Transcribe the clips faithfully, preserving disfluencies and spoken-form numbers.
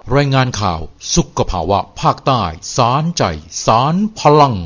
รายงานข่าวสุขภาวะภาคใต้สารใจสารพลัง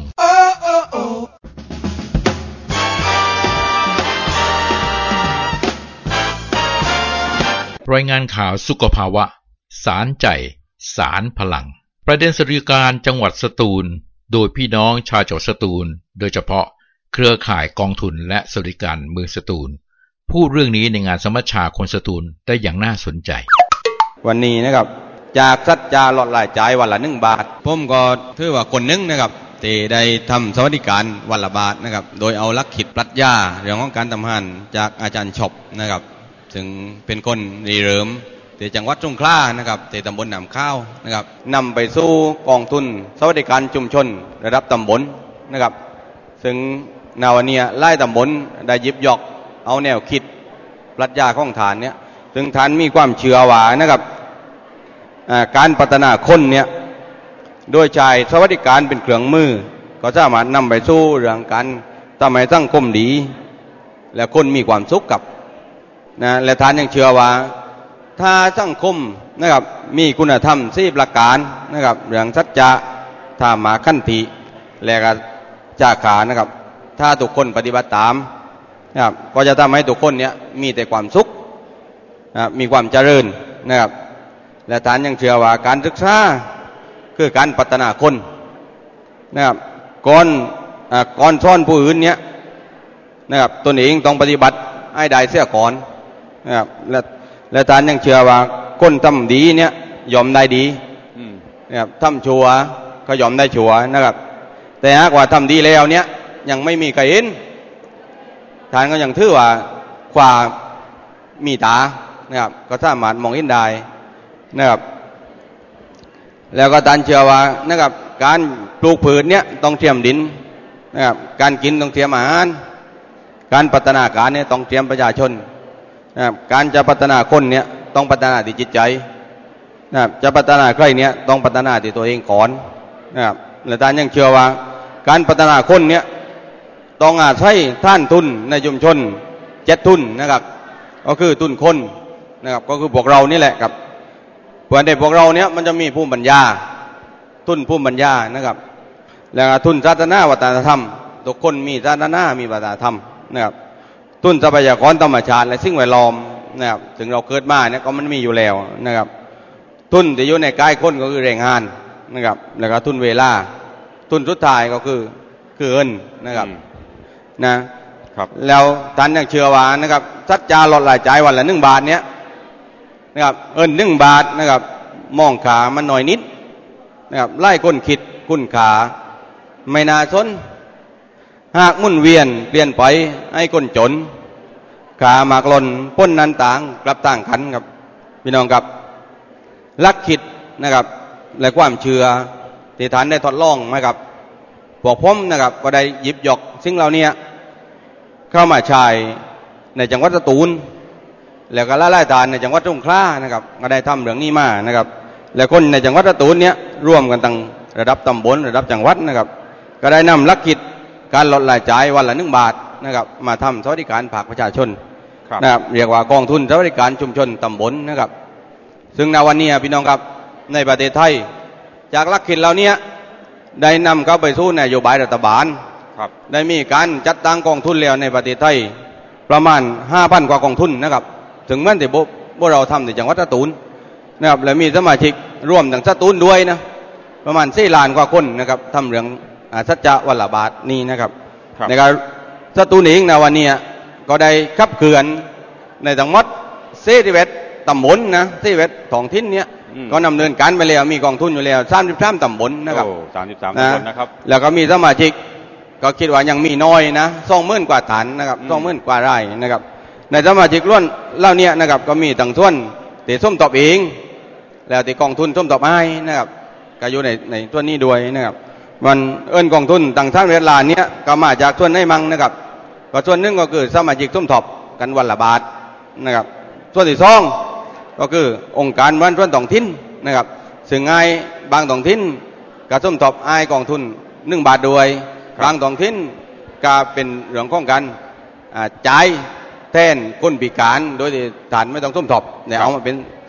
รายงานข่าวสุขภาวะสารใจสารพลังประเด็นสถานการณ์จังหวัดสตูลโดยพี่น้องชาวจังหวัดสตูลโดยเฉพาะเครือข่ายกองทุนและสวัสดิการเมืองสตูลพูดเรื่องนี้ในงานสมัชชาคนสตูลได้อย่างน่าสนใจวันนี้นะครับจากสัจจาหลอดหลายจ่ายวันละหนึ่งบาทผมก็ถือว่าคนนึงนะครับที่ได้ทำสวัสดิการวันละบาทนะครับโดยเอาหลักคิดปรัชญาเรื่องของการทำงานจากอาจารย์ชอบนะครับซึ่งเป็นคนรีเริ่มที่จังหวัดสงขลานะครับที่ตำบลหนามข้าวนะครับนำไปสู่กองทุนสวัสดิการชุมชนระดับตำบลนะครับซึ่งในวันนี้ไล่ตำบลได้หยิบยกเอาแนวคิดปรัชญาของฐานเนี่ยซึ่งฐานมีความเชื่อว่านะครับการพัฒนาคนเนี่ยโดยใช้สวัสดิการเป็นเครื่องมือก็สามารถนำไปสู่เรื่องการทำให้สังคมดีและคนมีความสุขกับนะและฐานยังเชื่อว่าถ้าสังคมนะครับมีคุณธรรมสี่ประการนะครับเรื่องสัจจะธรรมะขันติและก็จาขานะครับถ้าทุกคนปฏิบัติตามนะครับก็จะทำให้ทุกคนเนี่ยมีแต่ความสุขนะมีความเจริญนะครับและฐานยังเชื่อว่าการศึกษาคือการพัฒนาคนนะครับก่อนอ่าก่อนสอนผู้อื่นเนี่ยนะครับตนเองต้องปฏิบัติให้ได้เสียก่อนนะครับและและฐานยังเชื่อว่าคนทำดีเนี่ยยอมได้ดีนะครับทำชั่วก็ยอมได้ชั่วนะครับแต่หากว่าทำดีแล้วเนี่ยยังไม่มีใครเห็นฐานก็ยังถือว่าความมีตานะครับก็สามารถมองเห็นได้นะครับแล้วก็ฐานเชื่อว่านะครับการปลูกพืชเนี่ยต้องเตรียมดินนะครับการกินต้องเตรียมอาหารการพัฒนาการเนี่ยต้องเตรียมประชาชนนะครับการจะพัฒนาคนเนี่ยต้องพัฒนาที่จิตใจนะครับจะพัฒนาใครเนี่ยต้องพัฒนาที่ตัวเองก่อนนะครับและฐานยังเชื่อว่าการพัฒนาคนเนี่ยต้องอาศัยท่านทุนในชุมชนเจ็ดทุนนะครับก็คือทุนคนนะครับก็คือพวกเรานี่แหละครับเพื่อในพวกเราเนี้ยมันจะมีภูมิปัญญาทุนภูมิปัญญานะครับแล้วทุนศาสนาวัฒนธรรมทุกคนมีศาสนามีวัฒนธรรมนะครับทุนทรัพยากรธรรมชาติและสิ่งแวดล้อมนะครับถึงเราเกิดมาเนี่ยก็มันมีอยู่แล้วนะครับทุนที่อยู่ในกายคนก็คือแรงงานนะครับแล้วก็ทุนเวลาทุนสุดท้ายก็คือคือเงินนะครับนะครับแล้วท่านยังเชื่อว่านะครับสัจจาหลอดหลายใจวันละหนึ่งบาทเนี้ยนะครับเอิ้นหนึ่งบาทนะครับมองขามันหน่อยนิดนะครับไล่คนคิดคุณขาไม่น่าสนหากมุ่นเวียนเปลี่ยนไปให้คนจนขามากลนพ้นนันต่างกลับต่างขันครับพี่น้องครับลักคิดนะครับและความเชื่อที่ฐานได้ทดลองไหมครับพวกผมนะครับก็ได้หยิบยกสิ่งเหล่านี้เข้ามาใช้ในจังหวัดสตูลแล้วก็ละลายฐานในจังหวัดสงขลานะครับก็ได้ทำเรื่องนี้มานะครับแล้วคนในจังหวัดสตูลเนี้ยร่วมกันตั้งระดับตำบลระดับจังหวัดนะครับก็ได้นำลักคิดการลดรายจ่ายวันละหนึ่งบาทนะครับมาทำสวัสดิการภาคประชาชนนะครับเรียกว่ากองทุนสวัสดิการชุมชนตำบลนะครับซึ่งในวันนี้พี่น้องครับในประเทศไทยจากลักคิดเหล่านี้ได้นำเข้าไปสู่นโยบายรัฐบาลได้มีการจัดตั้งกองทุนแล้วในประเทศไทยประมาณ ห้าพัน กว่ากองทุนนะครับถึงแม้แต่พวกเราทำในจังหวัดสตูลนะครับและมีสมาชิกร่วมทั้งสตูลด้วยนะประมาณสี่ล้านกว่าคนนะครับทำเรื่องสัจจะวันละบาทนี้นะครับในการสตูลเองในวันนี้ก็ได้ขับเคลื่อนในทั้งหมดสี่สิบเอ็ดตำบลนะสี่สิบเอ็ดท้องถิ่นเนี้ยก็ดำเนินการไปแล้วมีกองทุนอยู่แล้วสามสิบสามตำบลนะครับสามสิบสามตำบลนะครับแล้วก็มีสมาชิกก็คิดว่ายังมีน้อยนะสองหมื่นกว่าฐานนะครับสองหมื่นกว่ารายนะครับในสมาชิกล้วนเล่าเนี้ยนะครับก็มีต่างส่วนที่ส้มตอบเองแล้วที่กองทุนส้มตอบให้นะครับก็อยู่ในในตัวนี้ด้วยนะครับมันเอิ้นกองทุนต่างท่านเวลาเนี้ยก็มาจากส่วนไหนมั่งนะครับก็ส่วนหนึ่งก็คือสมาชิกส้มตอบกันวันละบาทนะครับส่วนที่สองก็คือองค์การบ้านส่วนท้องถิ่นนะครับซึ่งไอ้บางท้องถิ่นก็ส้มตอบไอ้กองทุนหนึ่งบาทด้วยบางท้องถิ่นก็เป็นเรื่องของการจ่ายแทนคนพิการโดยที่ฐานไม่ต้องส้มตอบเนี่ยเอามาเป็น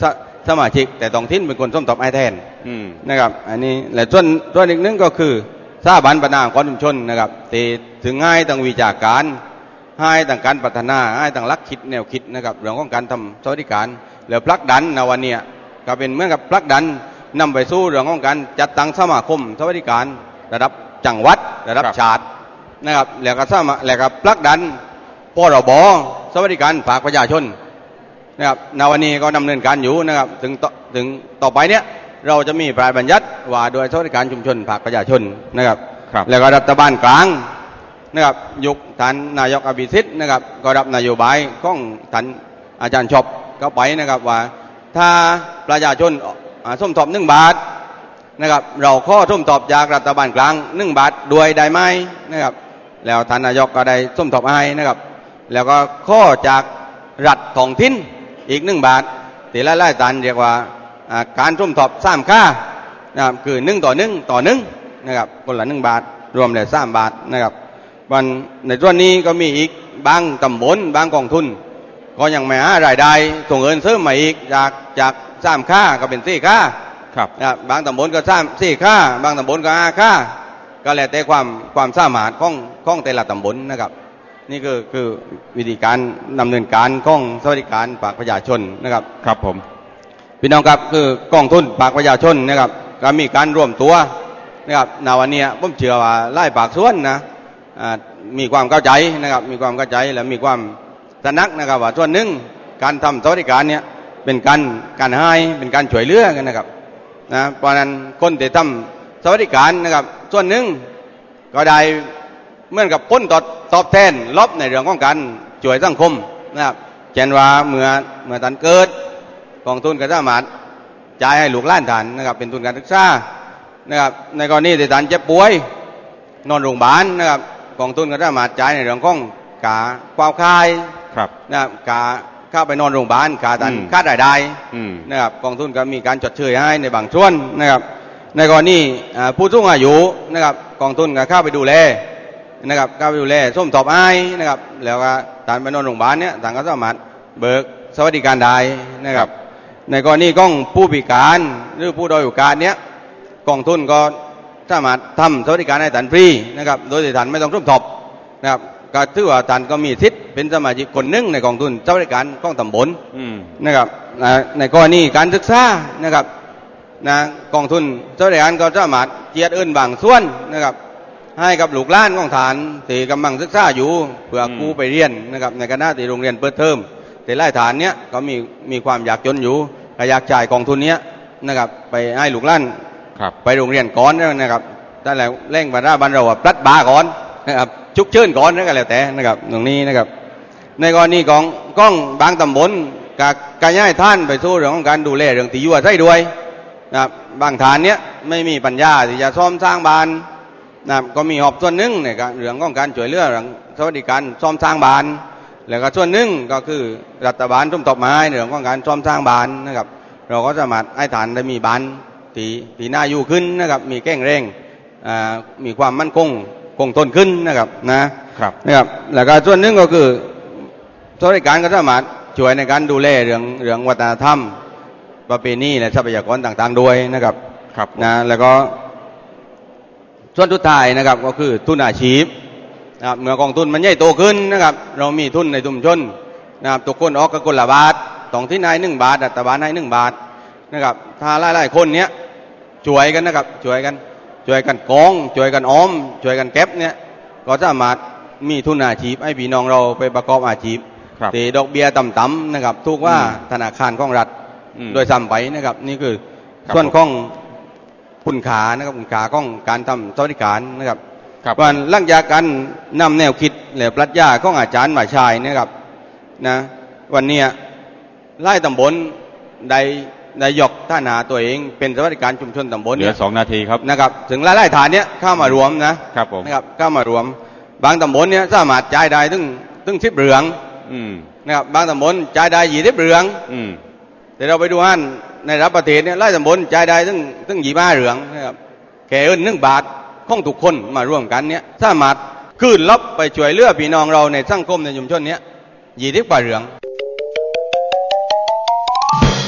สมาชิกแต่ท้องถิ่นเป็นคนส้มตอบไอแทนนะครับอันนี้และส่วนส่วนอีกนึงก็คือสถาบันประนามของชุมชนนะครับตีถึงง่ายต่างวิชาการให้ต่างการพัฒนาให้ต่างลักคิดแนวคิดนะครับเรื่องของการทำสวัสดิการแล้วผลักดันในวันนี้ก็เป็นเหมือนกับผลักดันนำไปสู่เรื่องของการจัดตั้งสมาคมสวัสดิการระดับจังหวัดระดับชาตินะครับแล้วก็สามารถแล้วก็ผลักดันพรบสวัสดิการภาคประชาชนนะครับในวันนี้ก็ดำเนินการอยู่นะครับถึงถึงต่อไปเนี้ยเราจะมีพระราชบัญญัติว่าโดยสวัสดิการชุมชนภาคประชาชนนะครับแล้วก็รัฐบาลกลางนะครับยุคท่านนายกอภิสิทธิ์นะครับก็รับนโยบายของท่านอาจารย์ชอบเข้าไปนะครับว่าถ้าประชาชนส้มตอบหนึ่งบาทนะครับเราข้อส้มตอบจากรัฐบาลกลางหนึ่งบาทด้วยได้ไหมนะครับแล้วท่านนายกก็ได้ส้มตอบให้นะครับแล้วก็ข้อจากรัฐท้องถิ่นอีกหนึ่งบาทที่ไล่ๆตันเรียกว่าการส้มตอบสามค่านะครับคือหนึ่งต่อหนึ่งต่อหนึ่งนะครับคนละหนึ่งบาทรวมเลยสามบาทนะครับวันในส่วนนี้ก็มีอีกบางตำบลบางกองทุนก็ยังไม่หารายได้ส่งเงินเสริมมาอีกจากจากสามค่าก็เป็นสี่ค่าครับบางตำบลก็สามสี่ค่าบางตำบลก็ห้าค่าก็แล้วแต่ความความสามารถของของแต่ละตำบลนะครับนี่คือคือวิธีการดำเนินการของสวัสดิการภาคประชาชนนะครับครับผมพี่น้องครับคือกองทุนภาคประชาชนนะครับก็มีการร่วมตัวนะครับในวันนี้ผมเชื่อว่าไล่ภาคส่วนนะมีความเข้าใจนะครับมีความเข้าใจและมีความตระหนักนะครับว่าส่วนหนึ่งการทำสวัสดิการเนี่ยเป็นการการให้เป็นการช่วยเหลือกันนะครับนะเพราะนั้นคนที่ทำสวัสดิการนะครับส่วนหนึ่งก็ได้เหมือนกับพ้นตอบตอบแทนลบในเรื่องของการช่วยสังคมนะครับเช่นว่าเมื่อเมื่อท่านเกิดกองทุนก็สามารถจ่ายให้ลูกหลานท่านนะครับเป็นทุนการศึกษานะครับในกรณีที่ท่านเจ็บป่วยนอนโรงพยาบาลนะครับกองทุนก็สามารถจ่ายในเรื่องของกาความคายครับนะครับกาเข้าไปนอนโรงพยาบาลกาท่านค่ารายได้นะครับกองทุนก็มีการจดเชยให้ในบางส่วนนะครับในกรณีผู้สูงอายุนะครับกองทุนก็เข้าไปดูแลนะครับเข้าไปดูแลส้มตอบอ้ายนะครับแล้วก็ท่านไปนอนโรงพยาบาลเนี้ยท่านก็สามารถเบิกสวัสดิการได้นะครับในกรณีของผู้พิการหรือผู้ด้อยโอกาสเนี้ยกองทุนก็สามารถทำสวัสดิการให้ท่านฟรีนะครับโดยที่ท่านไม่ต้องส้มตอบนะครับก็ถือว่าท่านก็มีสิทธิ์เป็นสมาชิกคนหนึ่งในกองทุนสวัสดิการของตำบลนะครับในกรณีการศึกษานะครับนะกองทุนสวัสดิการก็สามารถเจียดเอิ้นบางส่วนนะครับให้กับลูกหลานของฐานที่กำลังศึกษาอยู่เพื่อกู้ไปเรียนนะครับในคณะที่โรงเรียนเปิดเทอมแต่ไล่ฐานเนี้ยก็มีมีความอยากจนอยู่ก็อยากจ่ายกองทุนเนี้ยนะครับไปให้ลูกหลานไปโรงเรียนก่อนนะครับถ้าแล้วเร่งบรรดาบรรเราปลัดบาก่อนนะครับชุกเชิญก่อนนั่นก็แล้วแต่นะครับตรงนี้นะครับในกรณีของก้องบางตำบลกับการย้ายท่านไปสู่เรื่องของการดูแลเรื่องที่อยู่อาศัยด้วยนะครับบางฐานเนี้ยไม่มีปัญญาที่จะซ่อมสร้างบ้านนะครับก็มีหอบส่วนหนึ่งในการเรื่องของการช่วยเหลือเรื่องสวัสดิการซ่อมสร้างบ้านแล้วก็ส่วนหนึ่งก็คือรัฐบาลทุ่มตบไม้ในเรื่องของการซ่อมสร้างบ้านนะครับเราก็สามารถให้ฐานได้มีบ้านที่ที่น่าอยู่ขึ้นนะครับมีแข็งแรงอ่ามีความมั่นคงคงทนขึ้นนะครับนะครับนะครับแล้วก็ส่วนหนึ่งก็คือสวัสดิการก็สามารถช่วยในการดูแลเรื่องเรื่องวัฒนธรรมประเพณีและทรัพยากรต่างๆด้วยนะครับครับนะแล้วก็ส่วนสุดท้ายนะครับก็คือทุนอาชีพนะครับเมื่อกองทุนมันใหญ่โตขึ้นนะครับเรามีทุนในชุมชนนะครับทุกคนออกกับคนละบาทสองที่นายหนึ่งบาทรัฐบาลให้หนึ่งบาทนะครับถ้าหลายๆคนเนี้ยช่วยกันนะครับช่วยกันช่วยกันกองช่วยกันออมช่วยกันเก็บเนี้ยก็สามารถมีทุนอาชีพให้พี่น้องเราไปประกอบอาชีพตีดอกเบี้ยต่ำๆนะครับทุกว่าธนาคารของรัฐโดยซ้ำไปนะครับนี่คือส่วนของคุณค่านะครับคุณค่าของการทำสวัสดิการนะครับวันหลังจากการนำแนวคิดและปรัชญาของอาจารย์มาใช้นะครับนะวันนี้ไล่ตำบลได้ได้ยกท่านาตัวเองเป็นสวัสดิการชุมชนตำบลเหลือสองนาทีครับนะครับถึงไล่ๆฐานเนี้ยเข้ามารวมนะครับผมนะครับเข้ามารวมบางตำบลเนี้ยสามารถจ่ายได้ถึงถึงสิบเหลืองนะครับบางตำบลจ่ายได้ยี่สิบเหลืองแต่เราไปดูฮั่นในรับประเทศเนี่ยไล่ตำบลจ่ายได้ถึงถึงยี่ห้าเหลืองนะครับแค่เอิ้นหนึ่งบาทของทุกคนมาร่วมกันเนี้ยสามารถคืนรับไปช่วยเหลือพี่น้องเราในสังคมในชุมชนเนี้ยยี่สิบกว่าเหลือง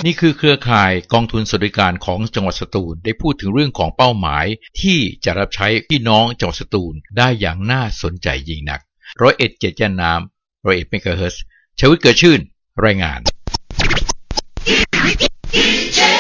นี่คือเครือข่ายกองทุนสวัสดิการของจังหวัดสตูลได้พูดถึงเรื่องของเป้าหมายที่จะรับใช้พี่น้องจังหวัดสตูลได้อย่างน่าสนใจยิ่งนักร้อยเอ็ดเจ็ดย่านน้ำร้อยเอ็ดเมกะเฮิรตซ์ชวิตเกิดชื่นรายงาน